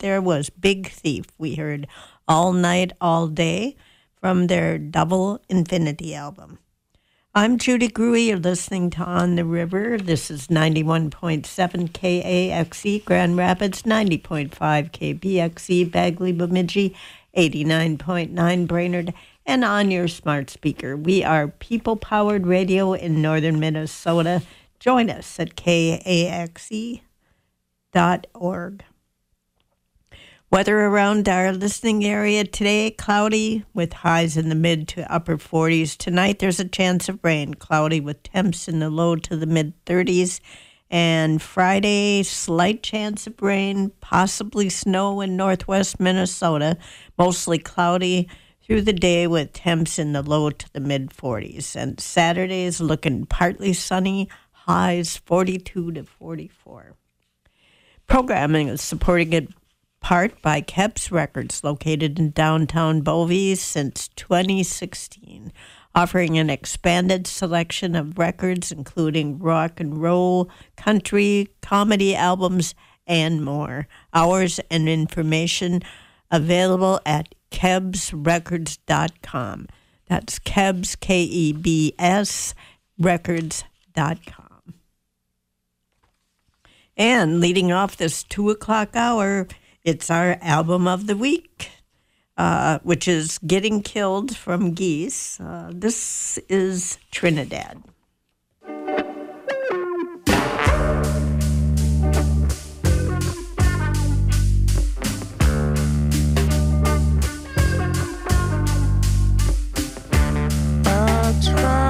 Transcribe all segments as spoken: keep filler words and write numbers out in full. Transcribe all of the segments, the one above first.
there was Big Thief. We heard All Night, All Day from their Double Infinity album. I'm Judy Gruey. You're listening to On the River. This is ninety-one point seven K A X E Grand Rapids, ninety point five K B X E Bagley Bemidji, eighty-nine point nine Brainerd, and on your smart speaker. We are people-powered radio in northern Minnesota. Join us at K A X E dot org. Weather around our listening area today, cloudy with highs in the mid to upper forties. Tonight there's a chance of rain, cloudy with temps in the low to the mid thirties. And Friday, slight chance of rain, possibly snow in northwest Minnesota, mostly cloudy through the day with temps in the low to the mid forties. And Saturday is looking partly sunny, highs forty-two to forty-four. Programming is supporting it part by Kebs Records, located in downtown Bovey since twenty sixteen, offering an expanded selection of records including rock and roll, country, comedy albums, and more. Hours and information available at kebs records dot com. That's Kebs, K E B S, records dot com. And leading off this two o'clock hour, it's our album of the week, uh, which is Getting Killed from Geese. Uh, this is Trinidad. I try.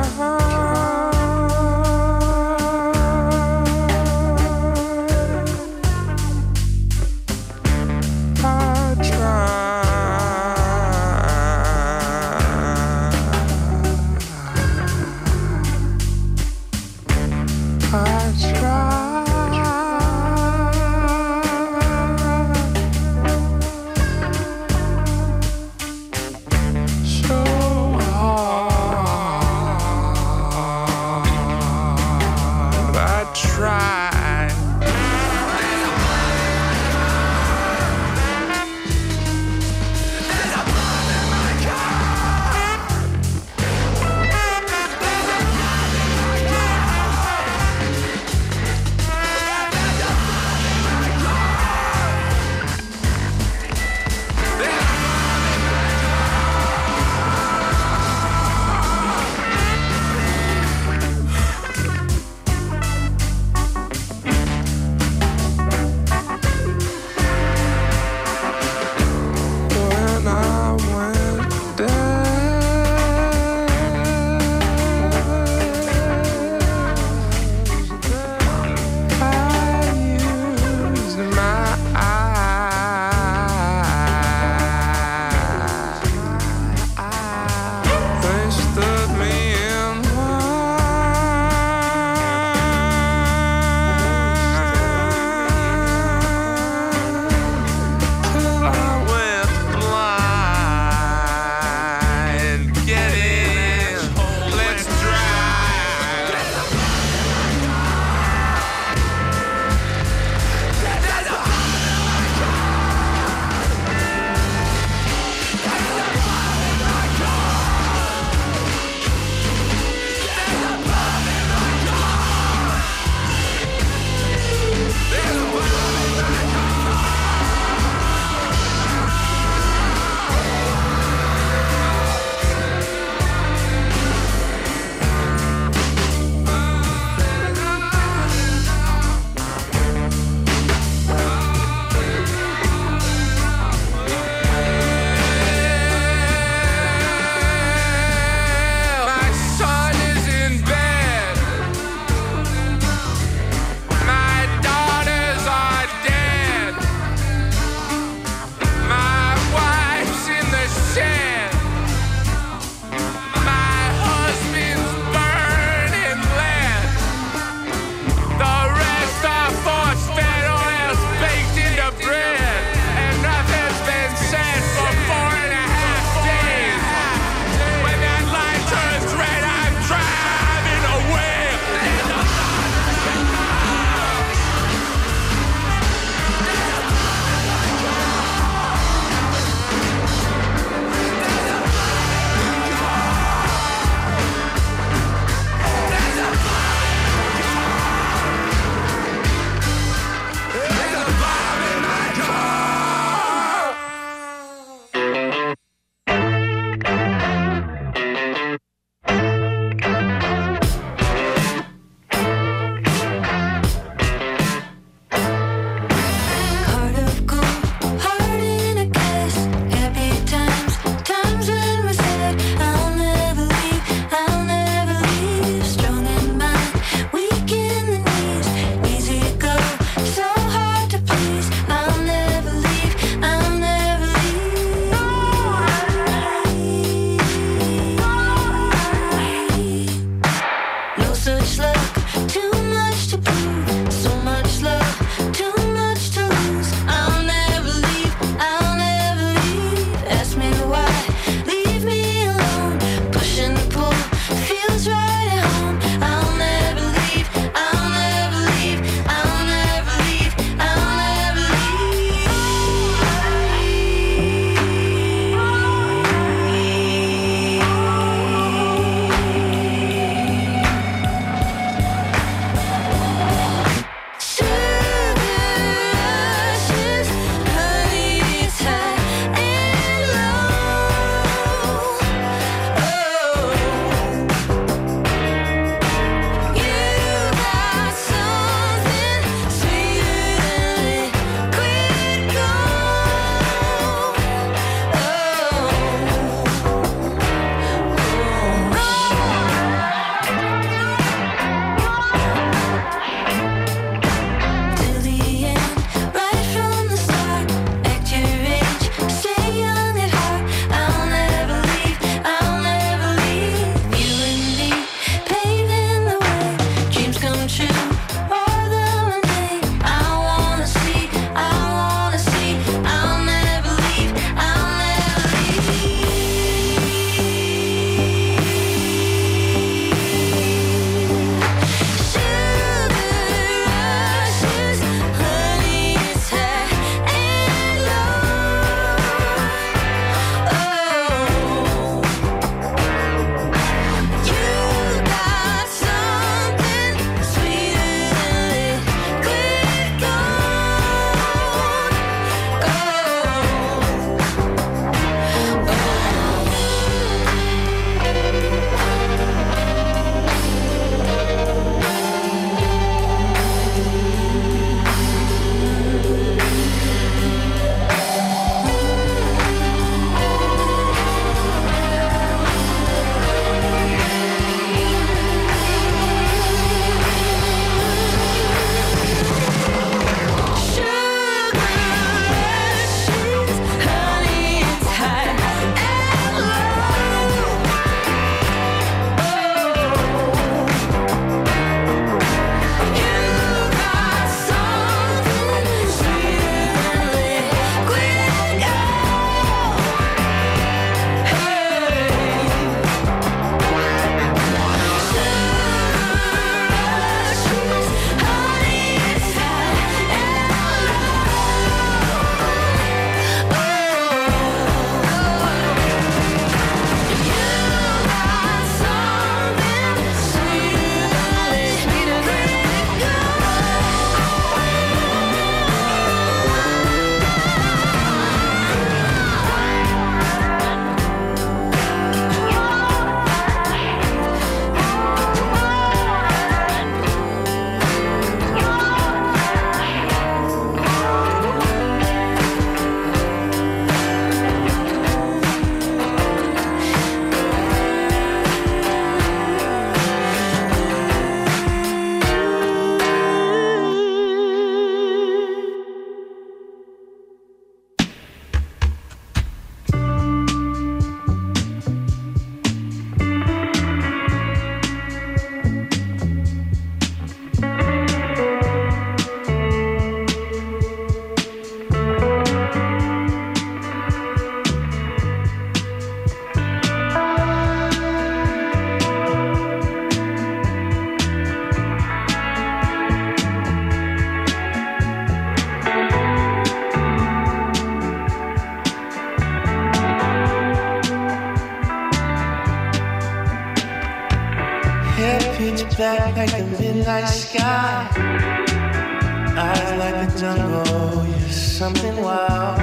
back like the midnight sky. Eyes like the jungle, you're something wild.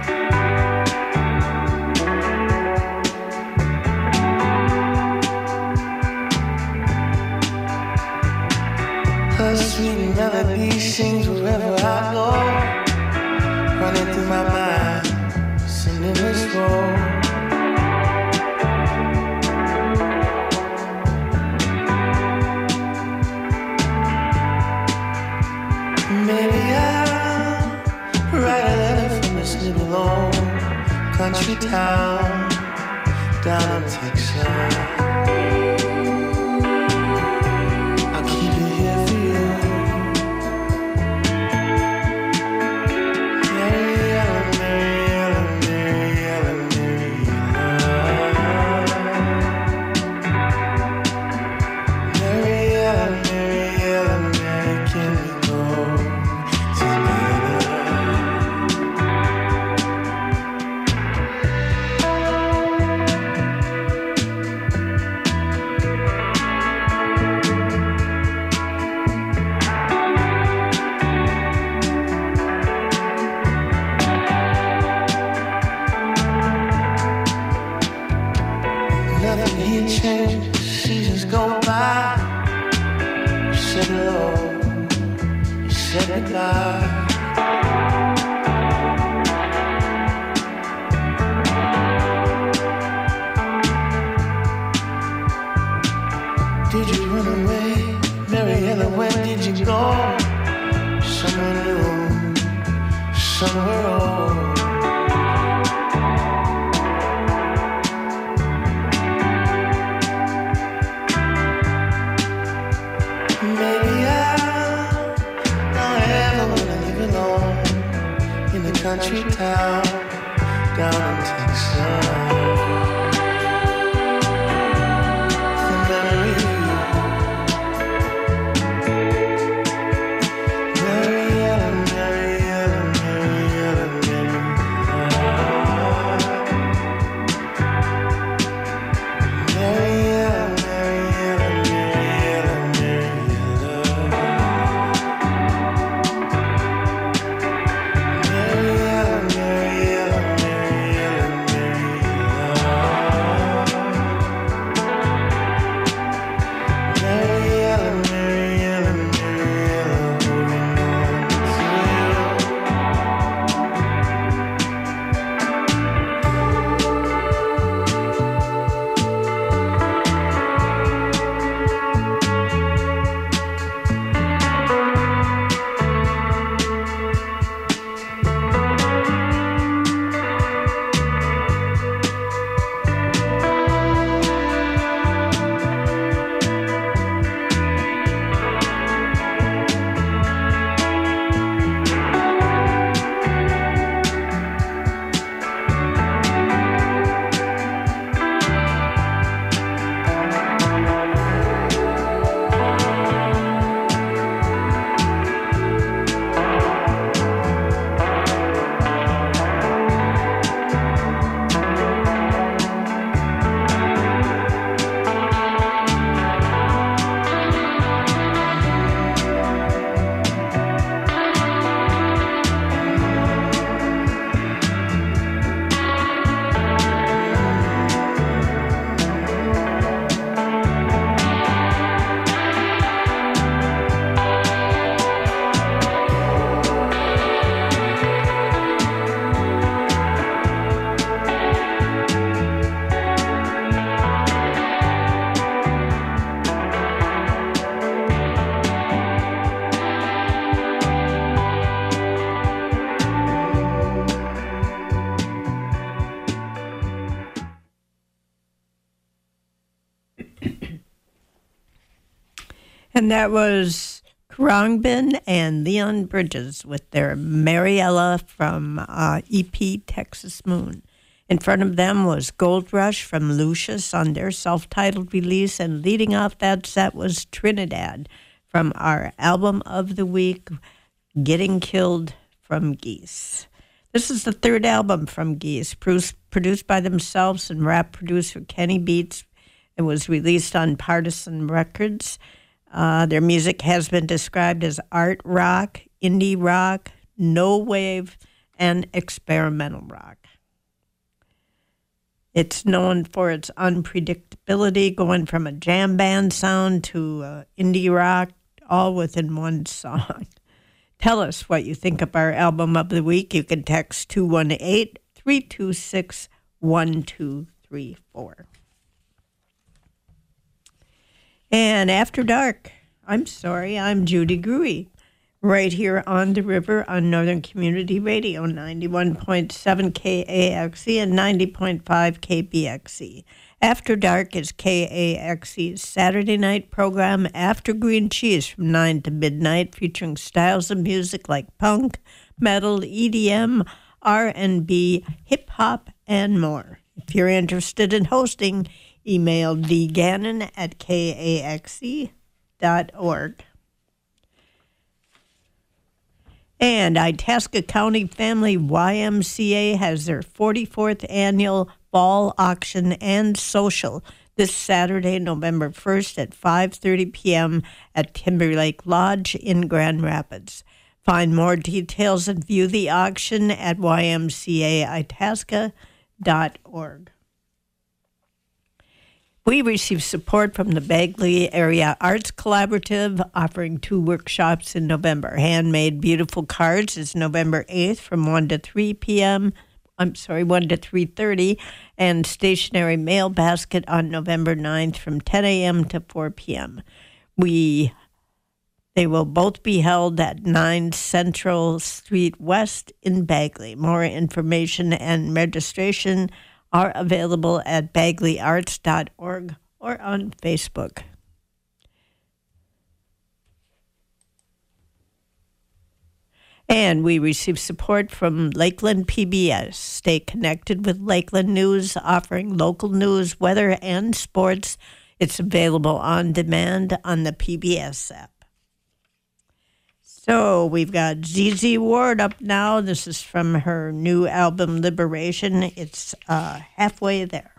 Her sweet melody sings wherever I go, running through my mind, singing this role. Maybe I'll write a letter from this little old country town down in Texas. I'll keep it here for you. Mary Ellen, Mary Ellen, Mary Ellen, Mary Ellen. Mary Ellen, Mary Ellen, Mary, can we go seasons go by. You said hello, you said goodbye. Did you run away, Mary Ellen? Where did you go? Somewhere new, somewhere old. Country town down in Texas. The memory of you. Mary Ellen, Mary Ellen, Mary Ellen, Mary Ellen. Mary Ellen, Mary Ellen, Mary Ellen, Mary Ellen. And that was Khruangbin and Leon Bridges with their Mariella from uh, E P Texas Moon. In front of them was Gold Rush from Lucius on their self-titled release, and leading off that set was Trinidad from our album of the week, Getting Killed from Geese. This is the third album from Geese, produced by themselves and rap producer Kenny Beats. It was released on Partisan Records. Uh, their music has been described as art rock, indie rock, no wave, and experimental rock. It's known for its unpredictability, going from a jam band sound to uh, indie rock, all within one song. Tell us what you think of our album of the week. You can text two one eight, three two six, one two three four. And After Dark, I'm sorry, I'm Judy Gruey, right here on the river on Northern Community Radio, ninety-one point seven K A X E and ninety point five K B X E. After Dark is K A X E's Saturday night program After Green Cheese from nine to midnight, featuring styles of music like punk, metal, E D M, R and B, hip-hop, and more. If you're interested in hosting, email dgannon at K A X E dot org. And Itasca County Family Y M C A has their forty-fourth annual fall auction and social this Saturday, November first at five thirty p.m. at Timberlake Lodge in Grand Rapids. Find more details and view the auction at Y M C A itasca dot org. We receive support from the Bagley Area Arts Collaborative, offering two workshops in November. Handmade Beautiful Cards is November eighth from one to three p.m., I'm sorry, one to three thirty, and Stationary Mail Basket on November ninth from ten a.m. to four p.m. We, they will both be held at nine Central Street West in Bagley. More information and registration are available at bagley arts dot org or on Facebook. And we receive support from Lakeland P B S. Stay connected with Lakeland News, offering local news, weather, and sports. It's available on demand on the P B S app. So we've got Z Z Ward up now. This is from her new album, Liberation. It's uh, halfway there.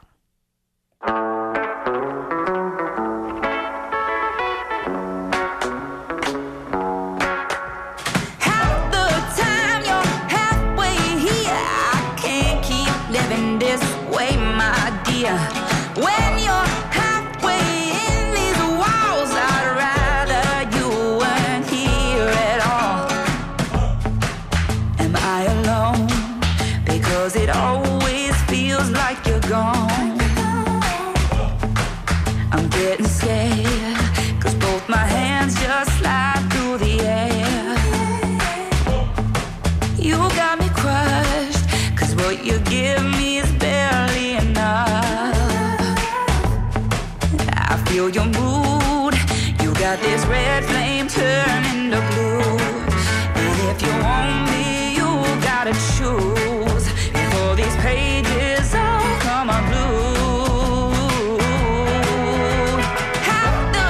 Half the time you're halfway here. I can't keep living this way, my dear. When you're halfway in these walls, I'd rather you weren't here at all. Am I alone? Because it always feels like you're gone. I'm getting scared, cause both my hands just slide through the air. You got me crushed, cause what you give me is barely enough. I feel your mood, you got this red flame turning to blue. And if you want me, you gotta choose before these pages all come unglued. Half the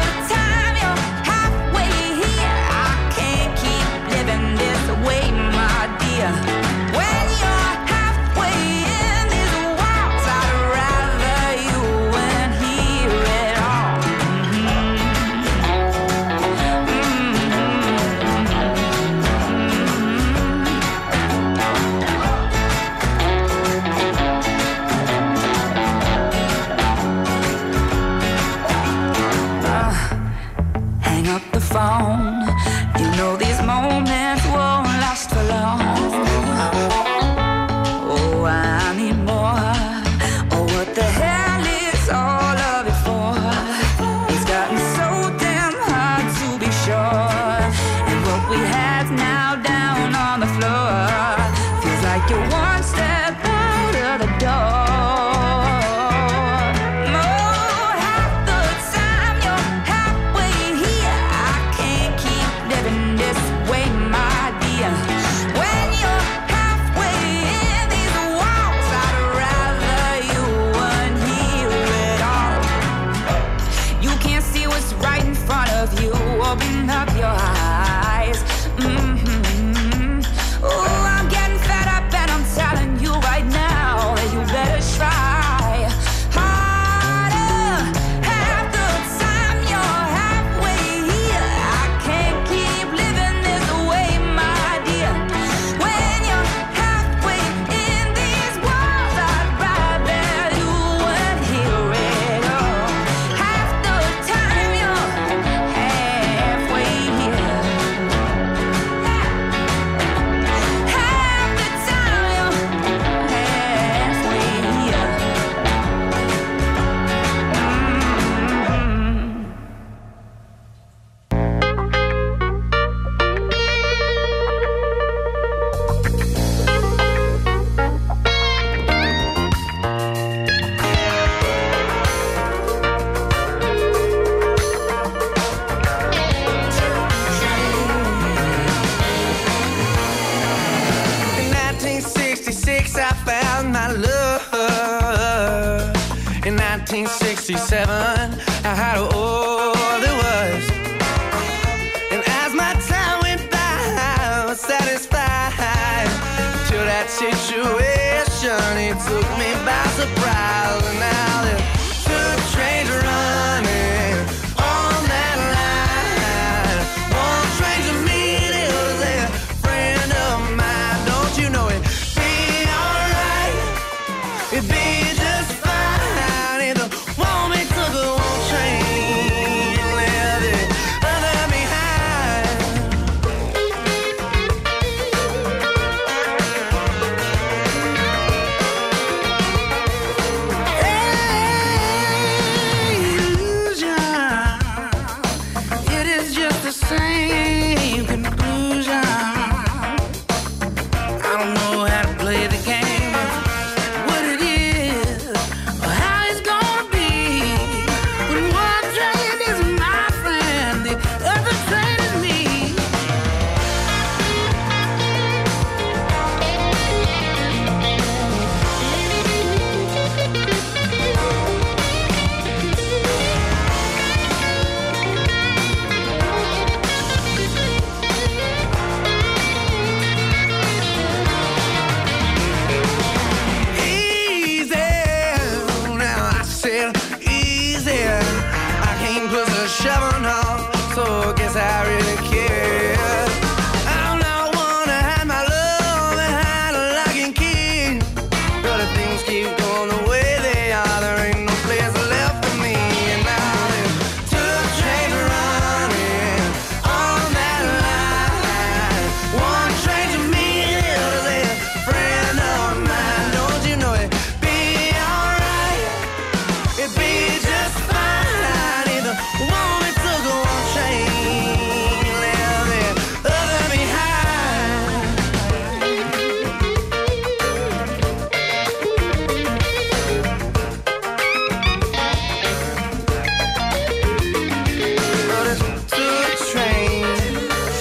found my love. In nineteen sixty-seven, I had all it was. And as my time went by, I was satisfied. Till that situation, it took me by surprise. And now there's two trains running on that line. One train to me, it was a friend of mine. Don't you know it? Be alright, it'd be just fine if the woman took a one train and left the other behind. Illusion, it is just the same conclusion. I don't know how to play the game, what it is, or how it's gonna be. When one train is my friend, the other train is me. Easy, now I said easy. I can't put the shovel on, so I guess I really care. I'm not one to hide my love behind a lock and key. But if things keep going the way they are, there ain't no place left for me. And now there's two trains running on that line. One train to me, the other's a friend of mine. Don't you know it? Be alright, it'd be just fine if the woman took a one train and left the other behind. But it's two trains.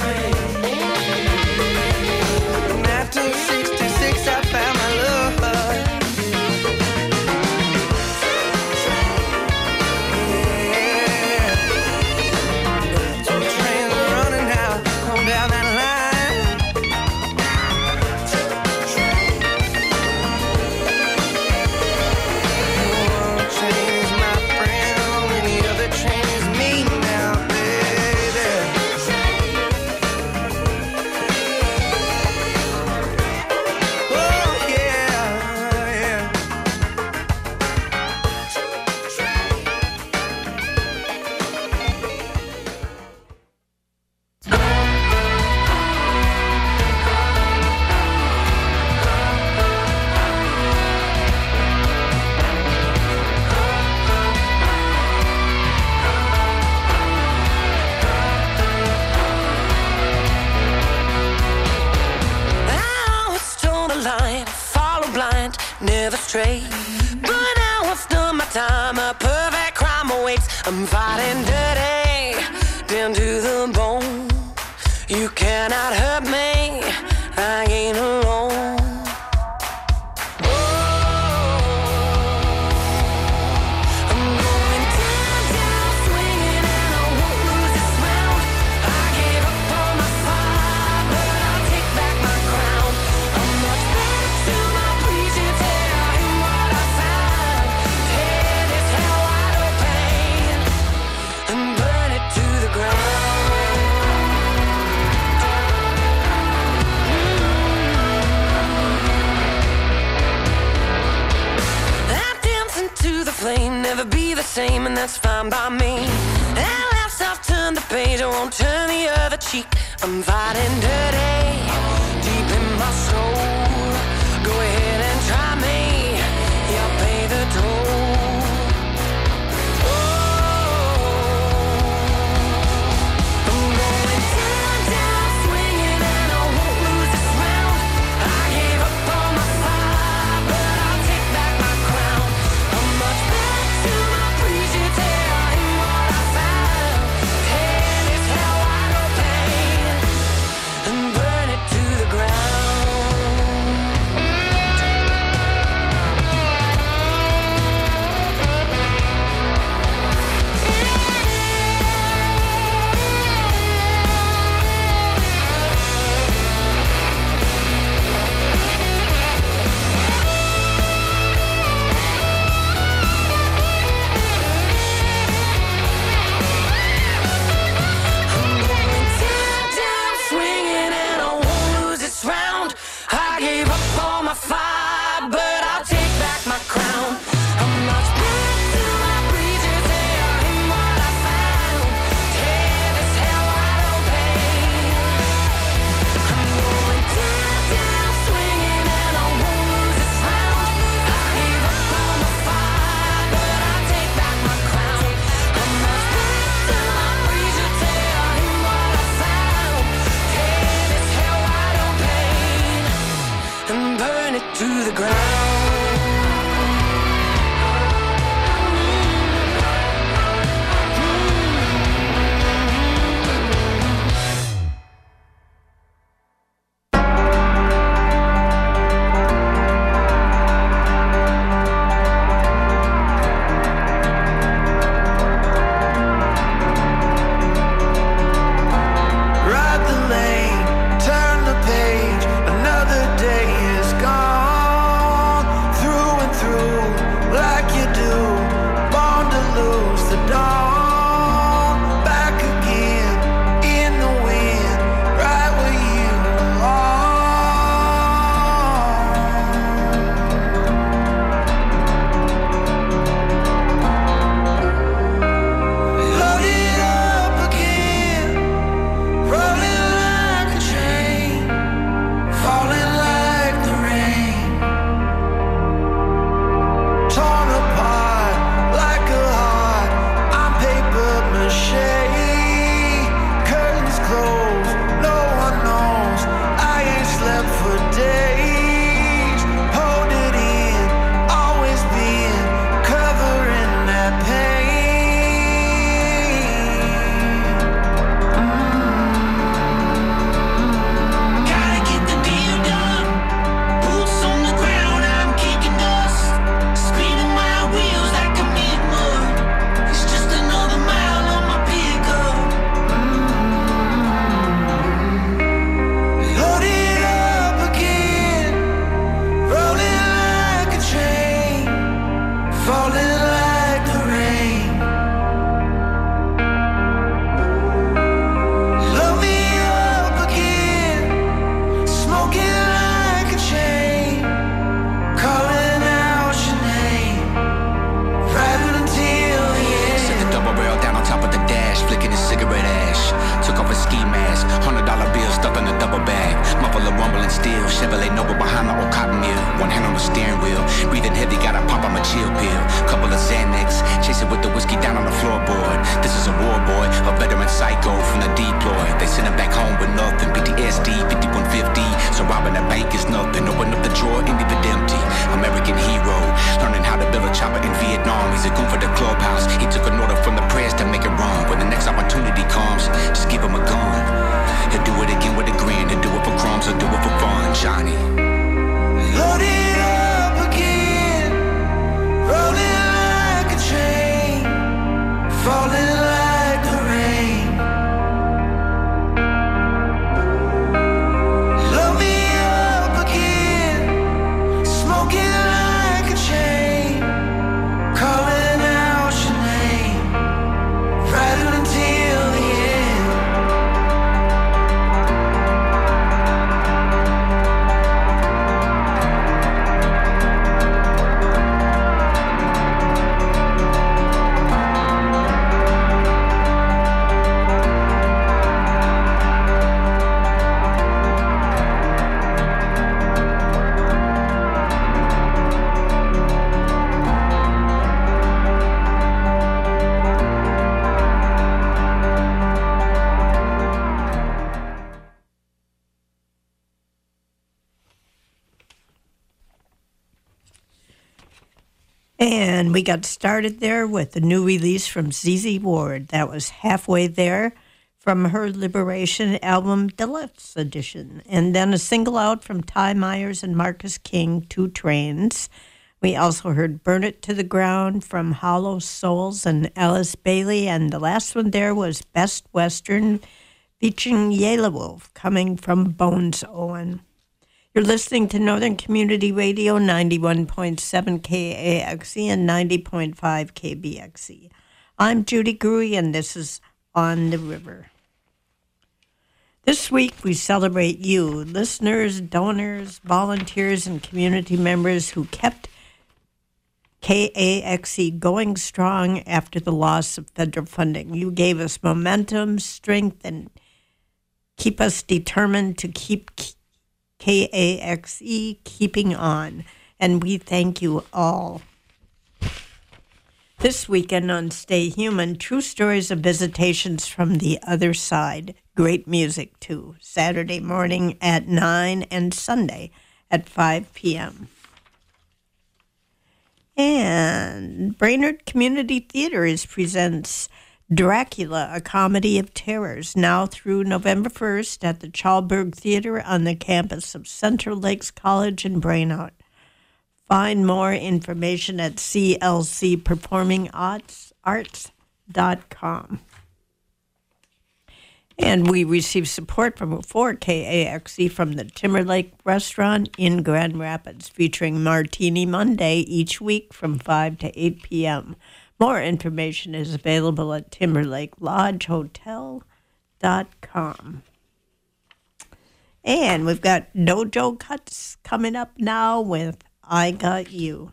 In nineteen sixty-six, I found my love. Yeah. Two trains are running now, going down that line. One train is my friend, and the other train is me now, baby. Oh yeah, yeah. I was told a line, follow blind, never stray. But now I've done my time, a perfect crime awaits. I'm fighting dirty, down to the bone. You cannot hurt me, I ain't alone. I'm going down, down, swinging, and I won't lose this round. I gave up on my fight, but I'll take back my crown. I'm much better to my preacher, tell him what I found. Head is hell wide open, and burn it to the ground. I dance into the flame, never be the same, and that's fine by me. At last I've turned the page, I won't turn the other cheek. I'm fighting dirty, deep in my soul. Go ahead and try me, you'll pay the toll. I'm going down, down, swinging, and I won't lose this round. I gave up on my fight, but I'll take back my crown. I'm much better to my preacher, tell him what I found. Head is hell wide open, and burn it to the ground. rumbling still. Chevrolet Nova behind my old cotton mill. One hand on the steering wheel. Breathing heavy, gotta pop on my chill pill. Couple of Xanax, chasing with the whiskey down on the floorboard. This is a war boy, a veteran psycho from the deploy. They send him back home with nothing. P T S D, fifty-one fifty. So robbing a bank is nothing. Open up the drawer and leave it empty. American hero, learning how to build a chopper in Vietnam. He's a goon for the clubhouse. He took an order from the press to make it run. When the next opportunity comes, just give him a gun. He'll do it again with a grin. He'll do it for crumbs, he'll do it for fun. Johnny. Load it up again, rolling like a train, falling like the rain. Load me up again, smoking like a chain, calling out your name, right until the end. And we got started there with a new release from Z Z Ward. That was Halfway There from her Liberation album Deluxe Edition. And then a single out from Ty Myers and Marcus King, Two Trains. We also heard Burn It to the Ground from Hollow Souls and Alice Bailey. And the last one there was Best Western featuring Yellow Wolf coming from Bones Owen. You're listening to Northern Community Radio, ninety-one point seven K A X E and ninety point five K B X E. I'm Judy Gruey, and this is On the River. This week, we celebrate you, listeners, donors, volunteers, and community members who kept K A X E going strong after the loss of federal funding. You gave us momentum, strength, and keep us determined to keep K A X E keeping on, and we thank you all. This weekend on Stay Human, true stories of visitations from the other side. Great music, too. Saturday morning at nine and Sunday at five p.m. And Brainerd Community Theater is presents Dracula, a Comedy of Terrors, now through November first at the Chalberg Theater on the campus of Central Lakes College in Brainerd. Find more information at c l c performing arts dot com. And we receive support from for K A X E from the Timberlake Restaurant in Grand Rapids, featuring Martini Monday each week from five to eight p.m. More information is available at timberlake lodge hotel dot com. And we've got Dojo Cuts coming up now with I Got You.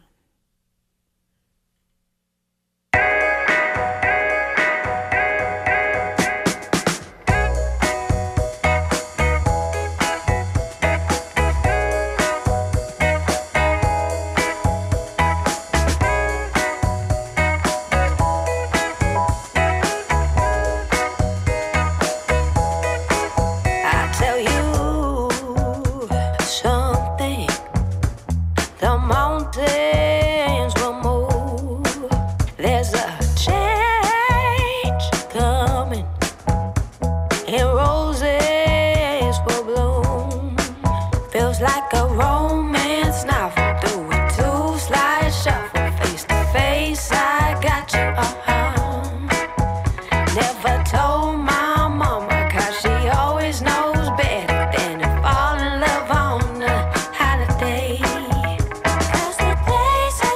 Days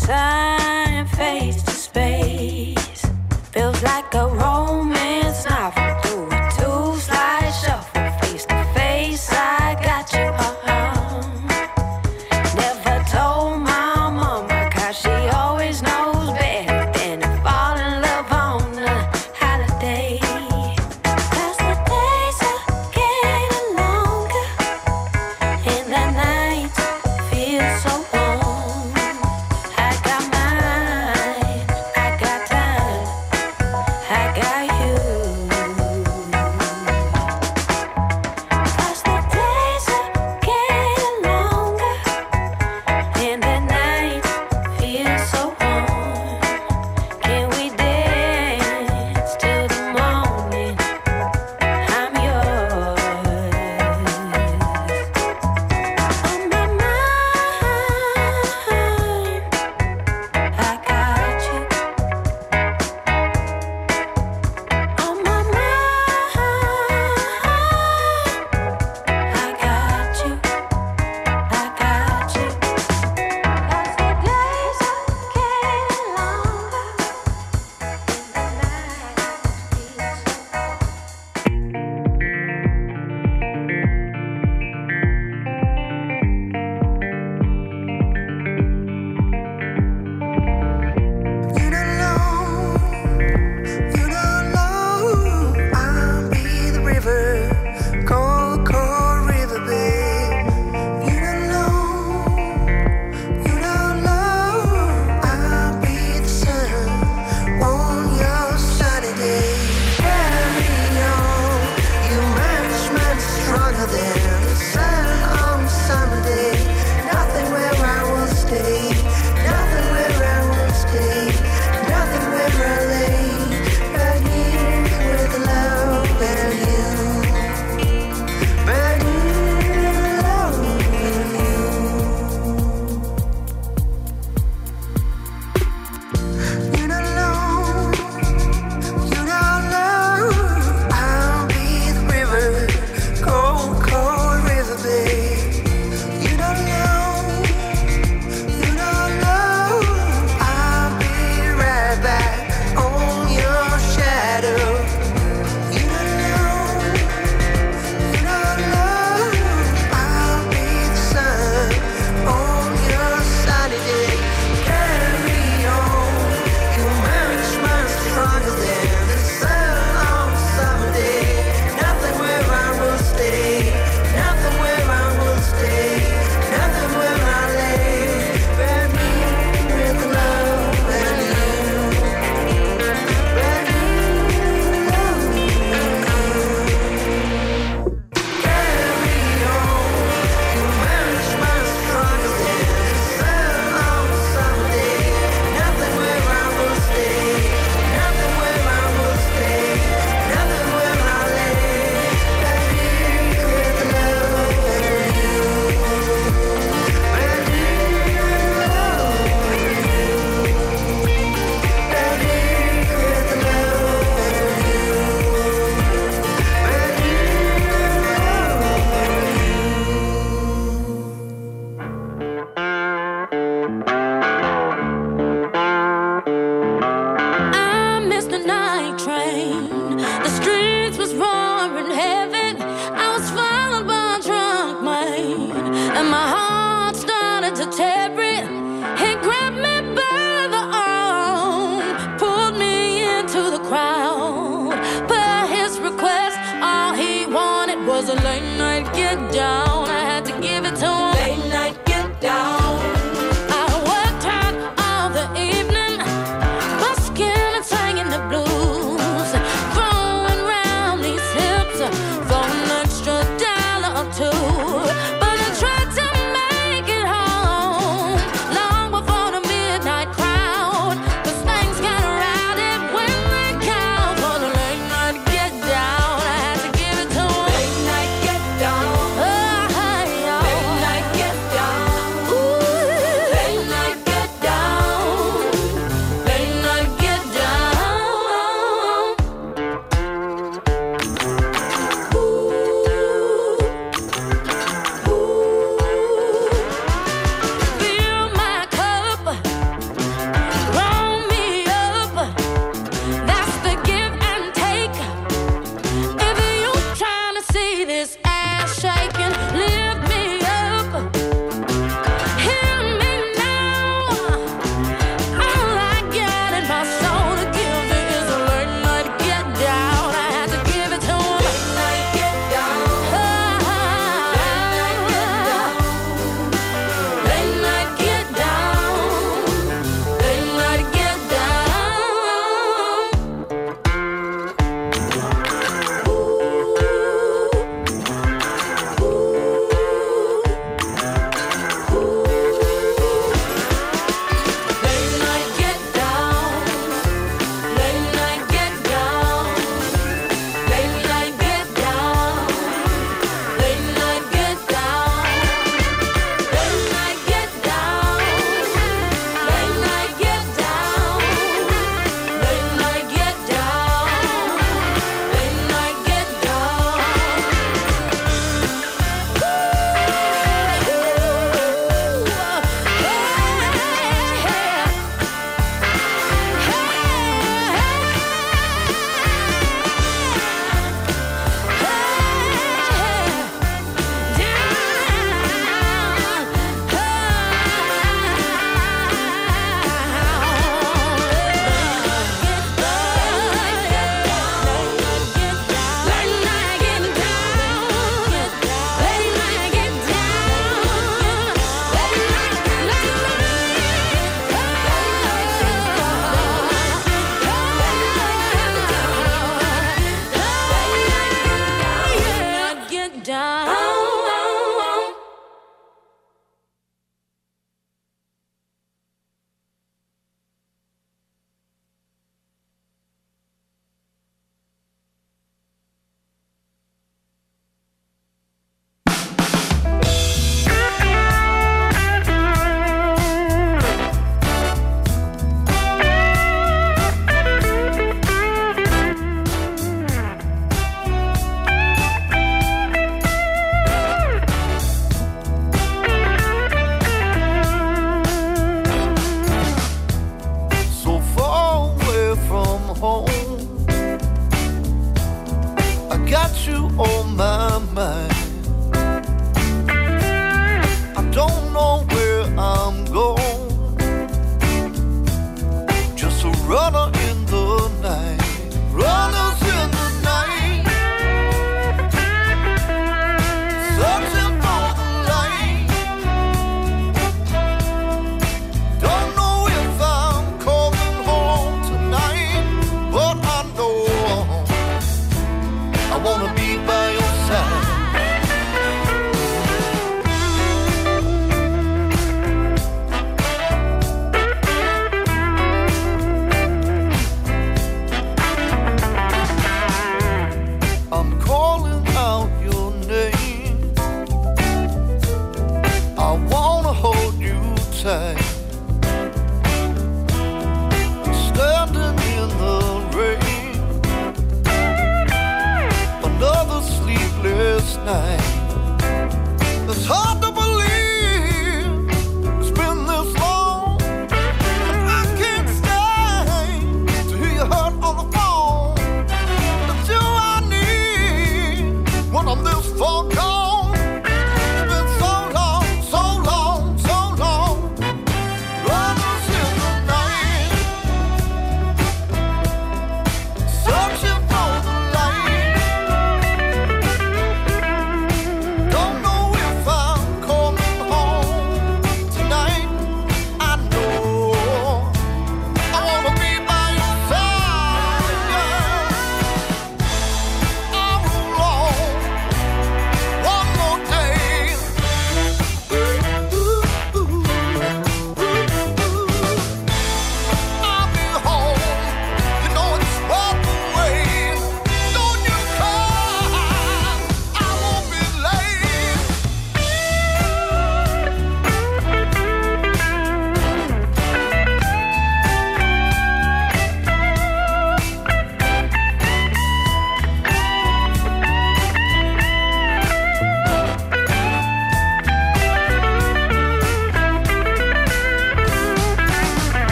time, face to space. Feels like a romance novel through a two-slide shuffle. Face to face, I got you. Uh-huh. Never told my mama, cause she always knows better than to fall in love on a holiday. Cause the days are getting longer and the nights feel so warm. I got mine, I got time, I got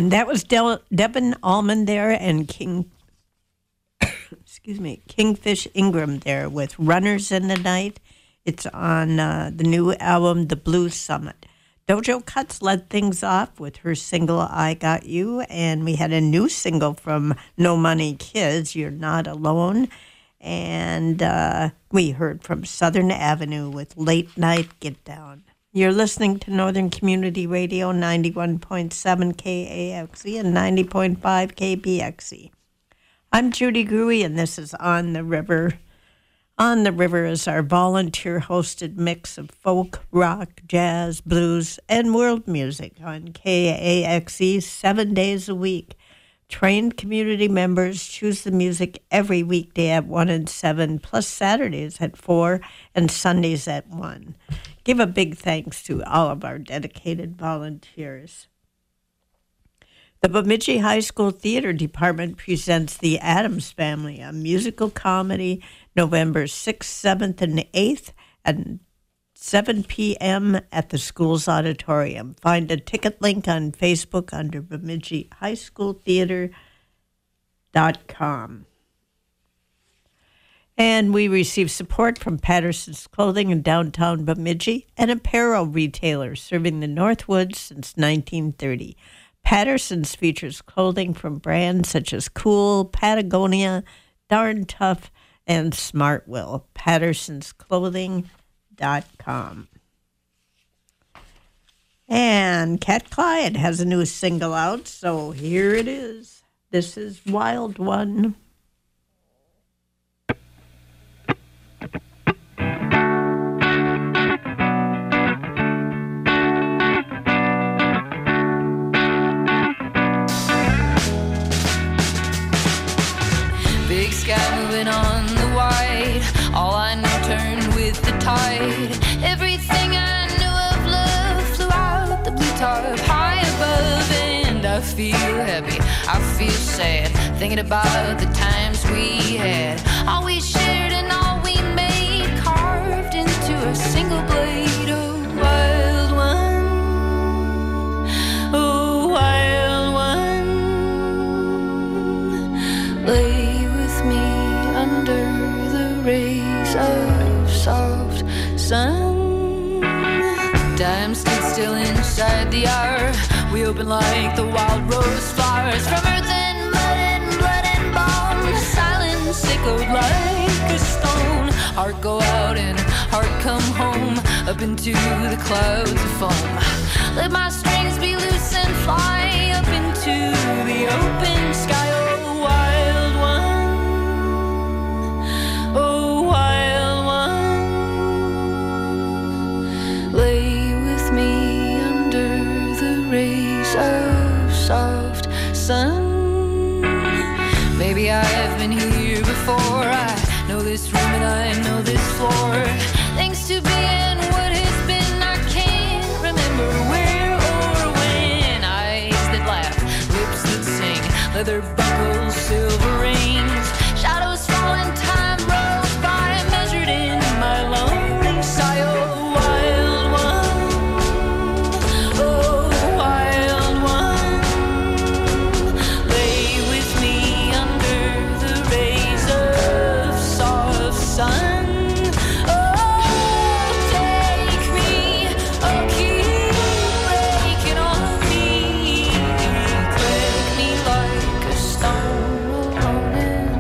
And that was Del- Devin Allman there and King, excuse me, Kingfish Ingram there with Runners in the Night. It's on uh, the new album, The Blues Summit. Dojo Cuts led things off with her single, I Got You, and we had a new single from No Money Kids, You're Not Alone. And uh, we heard from Southern Avenue with Late Night Get Down. You're listening to Northern Community Radio, ninety-one point seven K A X E and ninety point five K B X E. I'm Judy Gruey, and this is On the River. On the River is our volunteer-hosted mix of folk, rock, jazz, blues, and world music on K A X E seven days a week. Trained community members choose the music every weekday at one and seven, plus Saturdays at four and Sundays at one. Give a big thanks to all of our dedicated volunteers. The Bemidji High School Theater Department presents The Addams Family, a musical comedy, November sixth, seventh, and eighth at seven p.m. at the school's auditorium. Find a ticket link on Facebook under Bemidji High School Theater dot com. And we receive support from Patterson's Clothing in downtown Bemidji, an apparel retailer serving the Northwoods since nineteen thirty. Patterson's features clothing from brands such as Cool, Patagonia, Darn Tough, and Smartwill. Pattersons Clothing dot com. And Cat Clyde has a new single out, so here it is. This is Wild One. Big sky moving on the wide. All I know turned with the tide. Everything I knew of love flew out the blue tarp high above. And I feel happy, I feel sad, thinking about the times we had. All we shared and all we made, carved into a single blade. Oh, wild one, oh, wild one, lay under the rays of soft sun. Time stood still inside the hour. We opened like the wild rose flowers. From earth and mud and blood and bone, silence echoed like a stone. Heart go out and heart come home, up into the clouds of foam. Let my strings be loose and fly up into the open sky. Oh, wild one, oh, wild one, lay with me under the rays of soft sun. Maybe I've been here before. I know this room and I know this floor. Thanks to being what has been, I can't remember where or when. Eyes that laugh, lips that sing, leather buckles, silver rings, shadows falling, time rolls by, measured in my lonely sigh. Oh, wild one, oh, wild one, lay with me under the rays of soft sun. Oh, take me, oh, keep breaking on me, click me like a stone alone in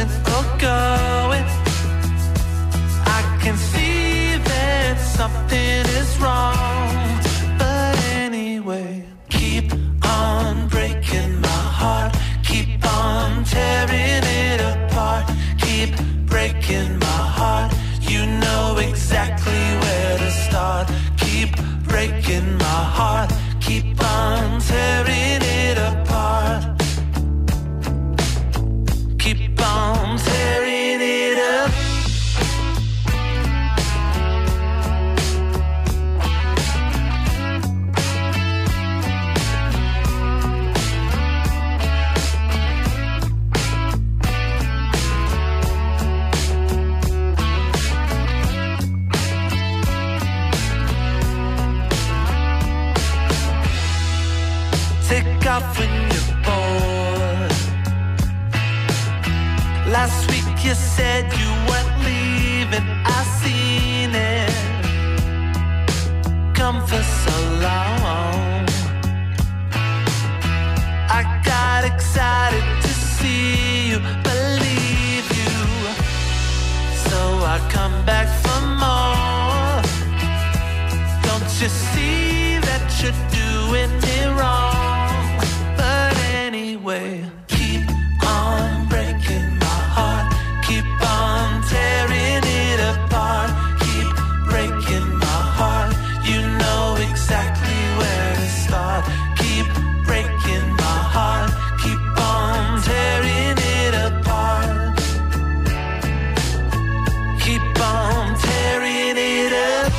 coming or going. I can see that something is wrong, but anyway, keep on breaking my heart, keep on tearing it apart, keep breaking my heart. You know exactly where to start. Keep breaking my heart, keep on tearing it apart. Keep on tearing it up. Take off when you're bored. Last week you said you weren't leaving, I seen it. Come for so long. I got excited to see you, believe you. So I come back for more. Don't you see that you're doing me wrong? But anyway, keep on breaking my heart, keep on tearing it apart, keep breaking my heart. You know exactly where to start. Keep breaking my heart, keep on tearing it apart, keep on tearing it up.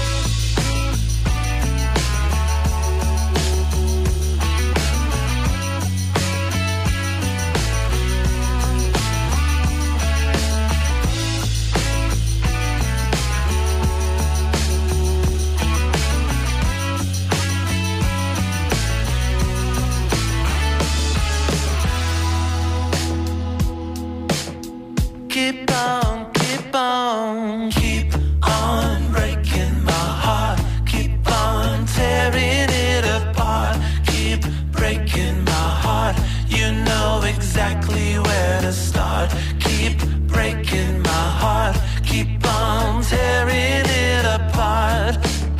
Keep on, keep on, keep on breaking my heart, keep on tearing it apart, keep breaking my heart. You know exactly where to start. Keep breaking my heart, keep on tearing it apart.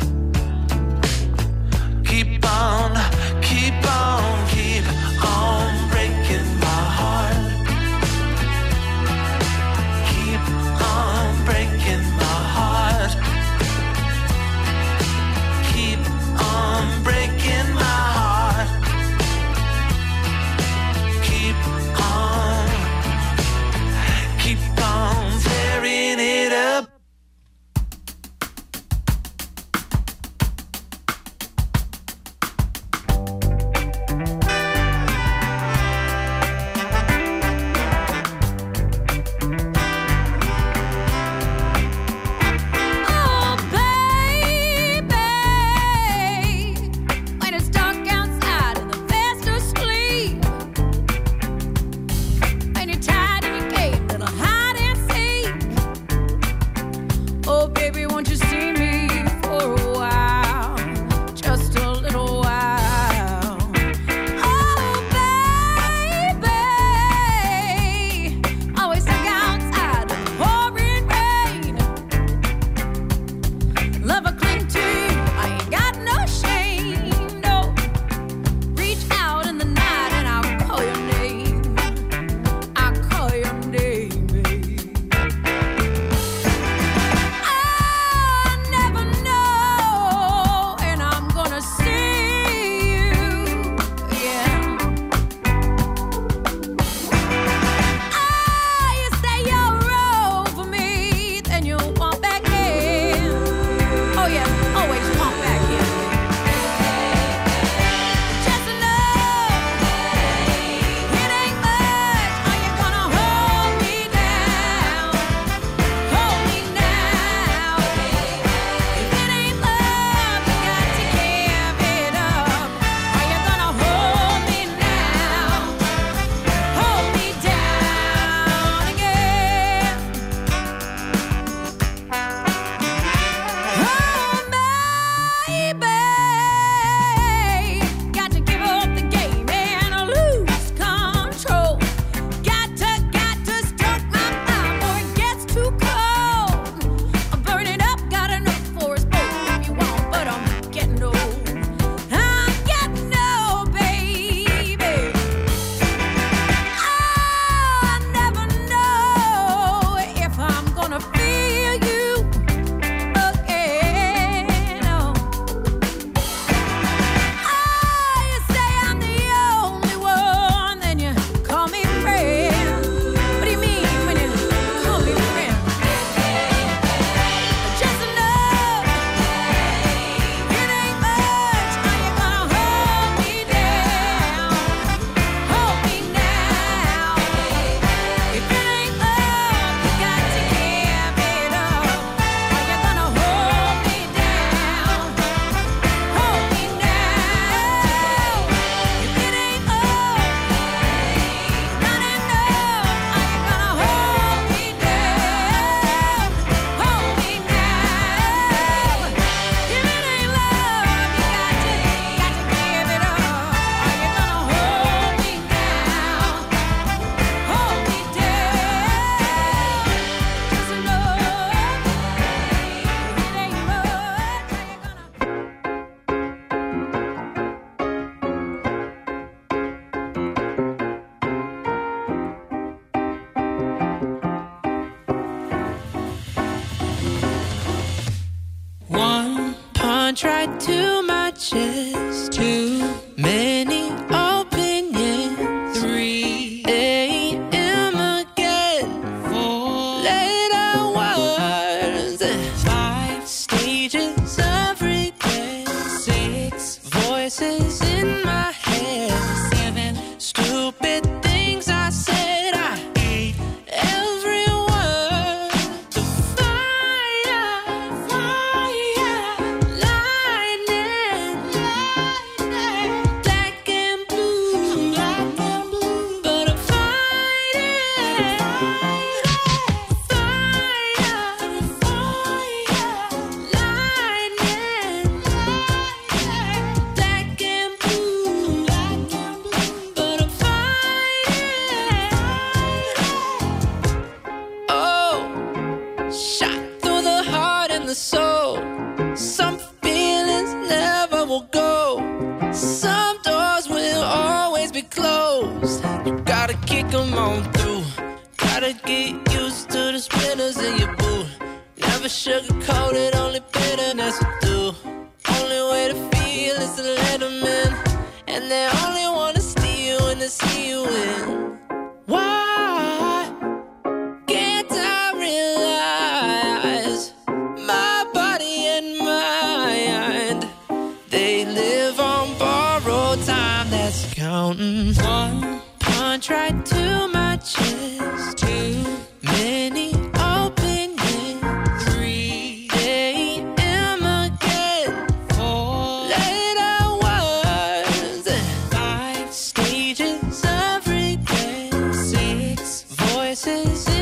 Keep on, keep on, keep on breaking my heart. Keep tried too much is too many opinions. three a.m. again. Four late hours. Five stages of regret. Six voices in my head. Seven stupid things I said. I hate every word. The fire, fire, lightning, lightning, black and blue, black and blue. But I'm fighting, fire, fire, lightning, lightning, black and blue, black and blue. But I'm fighting. Oh, shot through the heart and the soul. Some feelings never will go. Some doors will always be closed. You gotta kick 'em on through. Gotta get used to the splinters in your boot. Never sugarcoat it, only bitterness will do. Only way to feel is to let 'em in. And they only wanna see you when they see you win. Why can't I realize my body and mind, they live on borrowed time that's counting. One punch right too much is too many opinions. Three a.m. again. Four late hours. Five stages of regret. Six voices